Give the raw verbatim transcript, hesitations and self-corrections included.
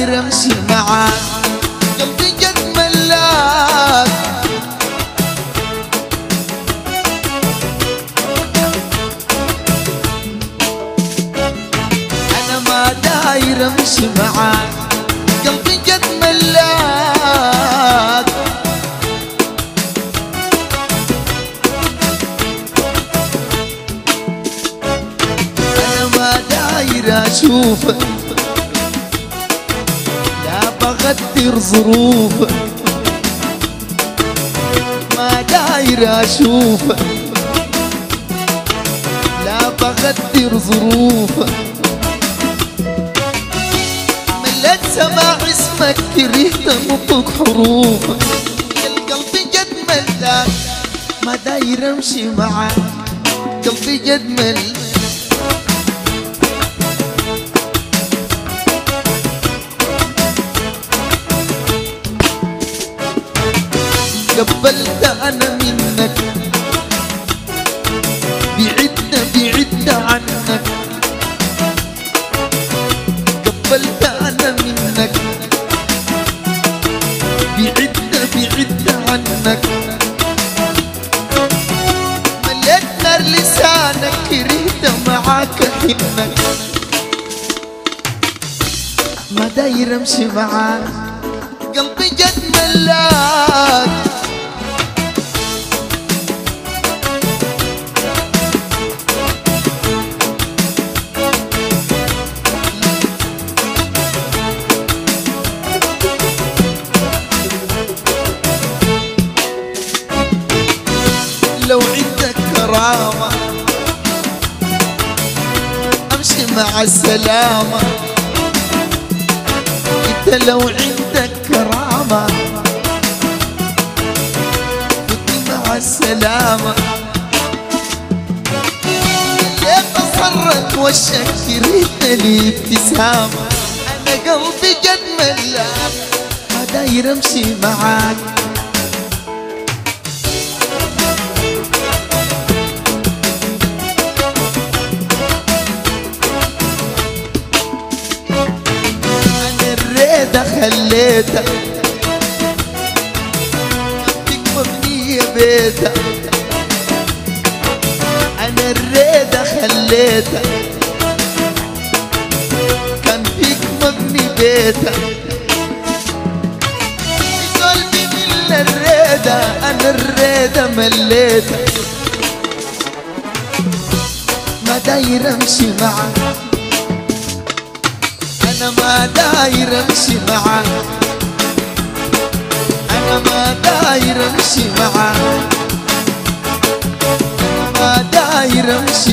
داير امشي معاك قلبي قد ملاك انا ما داير امشي معاك قلبي قد ملاك انا ما داير اشوفك لا بغدر ظروفك ما داير اشوفك لا بغدر ظروفك مليت سماع اسمك كرهت نطق حروفك القلب قد ملاك ما داير امشي معاك قلبي قد ملاك قبلت انا منك بعدنا بعدنا عنك قبلت انا منك بعدنا بعدنا عنك مليت نار لسانك كرهت معاك حنك ما داير امشي معاك قلبي قد ملاك لو عندك كرامة امشي مع السلامة انت لو عندك كرامة كنت مع السلامة ليه بصرك وشك كرهت لي ابتسامة انا قلبي قد ملاك ما داير امشي معاك خليتك فيك مبنية بيتك أنا الريدة خليتك كان فيك مبني بيتك في قلبي من الريدة أنا الريدة مليتك ما داير أمشي معك أنا ما داير امشي معاك أنا ما داير امشي معاك ما داير امشي